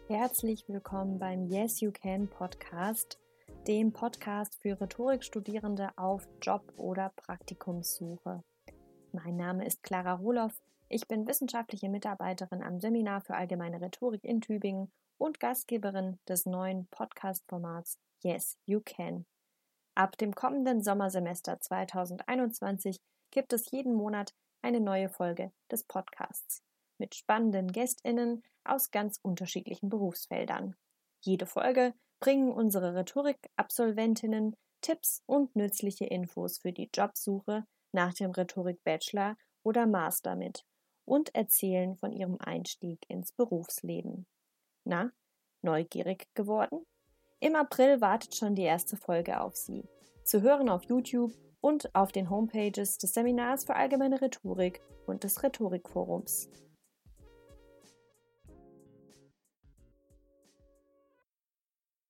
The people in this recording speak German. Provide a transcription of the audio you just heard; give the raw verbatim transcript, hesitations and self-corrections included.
Herzlich willkommen beim Yes You Can Podcast, dem Podcast für Rhetorikstudierende auf Job- oder Praktikumssuche. Mein Name ist Clara Rohloff, ich bin wissenschaftliche Mitarbeiterin am Seminar für Allgemeine Rhetorik in Tübingen und Gastgeberin des neuen Podcast-Formats Yes You Can. Ab dem kommenden Sommersemester zweitausendeinundzwanzig gibt es jeden Monat eine neue Folge des Podcasts mit spannenden GästInnen aus ganz unterschiedlichen Berufsfeldern. Jede Folge bringen unsere Rhetorik-Absolventinnen Tipps und nützliche Infos für die Jobsuche nach dem Rhetorik-Bachelor oder Master mit und erzählen von ihrem Einstieg ins Berufsleben. Na, neugierig geworden? Im April wartet schon die erste Folge auf Sie. Zu hören auf YouTube und auf den Homepages des Seminars für Allgemeine Rhetorik und des Rhetorikforums.